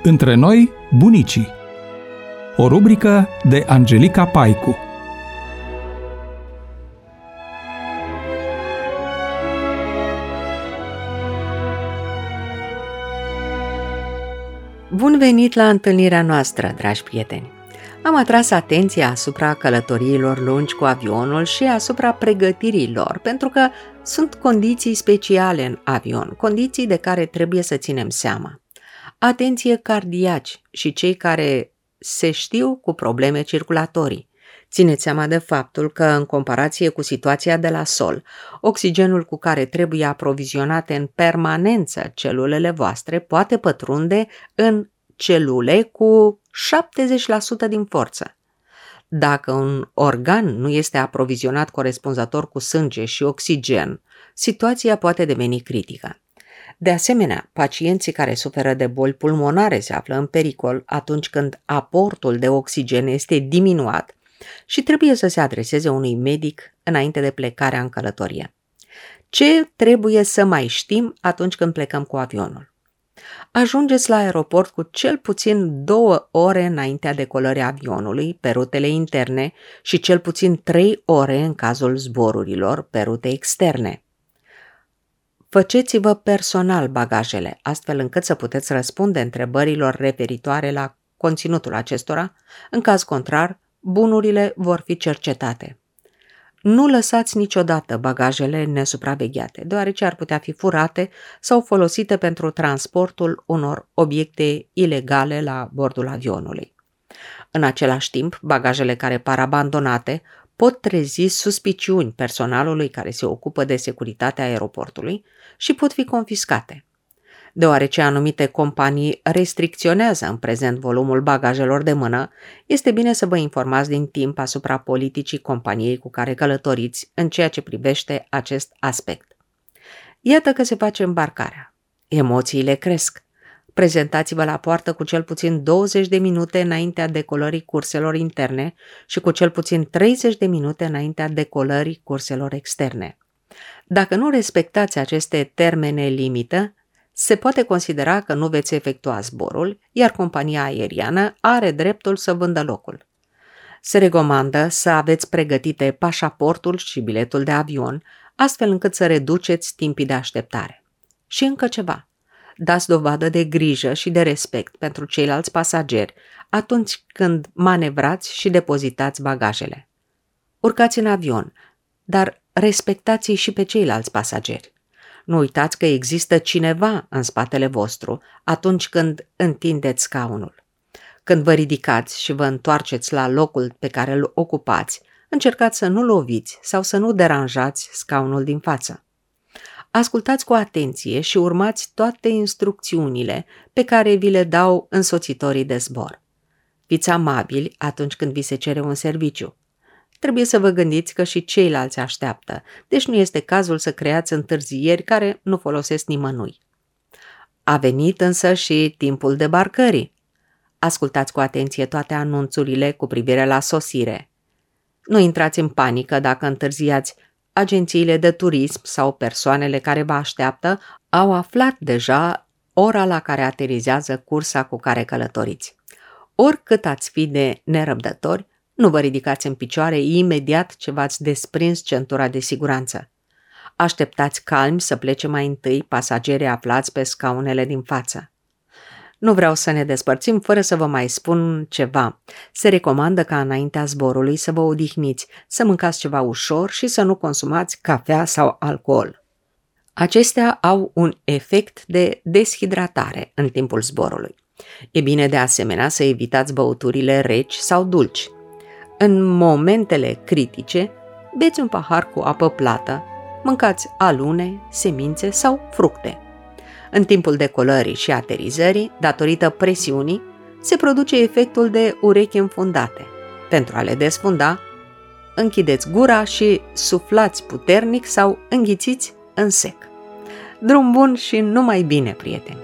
Între noi, bunicii. O rubrică de Angelica Paicu. Bun venit la întâlnirea noastră, dragi prieteni! Am atras atenția asupra călătoriilor lungi cu avionul și asupra pregătirii lor, pentru că sunt condiții speciale în avion, condiții de care trebuie să ținem seama. Atenție cardiaci și cei care se știu cu probleme circulatorii. Țineți seama de faptul că, în comparație cu situația de la sol, oxigenul cu care trebuie aprovizionate în permanență celulele voastre poate pătrunde în celule cu 70% din forță. Dacă un organ nu este aprovizionat corespunzător cu sânge și oxigen, situația poate deveni critică. De asemenea, pacienții care suferă de boli pulmonare se află în pericol atunci când aportul de oxigen este diminuat și trebuie să se adreseze unui medic înainte de plecarea în călătorie. Ce trebuie să mai știm atunci când plecăm cu avionul? Ajungeți la aeroport cu cel puțin 2 ore înaintea decolării avionului pe rutele interne și cel puțin 3 ore în cazul zborurilor pe rute externe. Faceți-vă personal bagajele, astfel încât să puteți răspunde întrebărilor referitoare la conținutul acestora. În caz contrar, bunurile vor fi cercetate. Nu lăsați niciodată bagajele nesupravegheate, deoarece ar putea fi furate sau folosite pentru transportul unor obiecte ilegale la bordul avionului. În același timp, bagajele care par abandonate pot trezi suspiciuni personalului care se ocupă de securitatea aeroportului și pot fi confiscate. Deoarece anumite companii restricționează în prezent volumul bagajelor de mână, este bine să vă informați din timp asupra politicii companiei cu care călătoriți în ceea ce privește acest aspect. Iată că se face îmbarcarea. Emoțiile cresc. Prezentați-vă la poartă cu cel puțin 20 de minute înaintea decolării curselor interne și cu cel puțin 30 de minute înaintea decolării curselor externe. Dacă nu respectați aceste termene limită, se poate considera că nu veți efectua zborul, iar compania aeriană are dreptul să vândă locul. Se recomandă să aveți pregătite pașaportul și biletul de avion, astfel încât să reduceți timpii de așteptare. Și încă ceva. Dați dovadă de grijă și de respect pentru ceilalți pasageri atunci când manevrați și depozitați bagajele. Urcați în avion, dar respectați-i și pe ceilalți pasageri. Nu uitați că există cineva în spatele vostru atunci când întindeți scaunul. Când vă ridicați și vă întoarceți la locul pe care îl ocupați, încercați să nu loviți sau să nu deranjați scaunul din față. Ascultați cu atenție și urmați toate instrucțiunile pe care vi le dau însoțitorii de zbor. Fiți amabili atunci când vi se cere un serviciu. Trebuie să vă gândiți că și ceilalți așteaptă, deci nu este cazul să creați întârzieri care nu folosesc nimănui. A venit însă și timpul debarcării. Ascultați cu atenție toate anunțurile cu privire la sosire. Nu intrați în panică dacă întârziați. Agențiile de turism sau persoanele care vă așteaptă au aflat deja ora la care aterizează cursa cu care călătoriți. Oricât ați fi de nerăbdători, nu vă ridicați în picioare imediat ce v-ați desprins centura de siguranță. Așteptați calmi să plece mai întâi pasagerii aflați pe scaunele din față. Nu vreau să ne despărțim fără să vă mai spun ceva. Se recomandă ca înaintea zborului să vă odihniți, să mâncați ceva ușor și să nu consumați cafea sau alcool. Acestea au un efect de deshidratare în timpul zborului. E bine de asemenea să evitați băuturile reci sau dulci. În momentele critice, beți un pahar cu apă plată, mâncați alune, semințe sau fructe. În timpul decolării și aterizării, datorită presiunii, se produce efectul de urechi înfundate. Pentru a le desfunda, închideți gura și suflați puternic sau înghițiți în sec. Drum bun și numai bine, prieteni!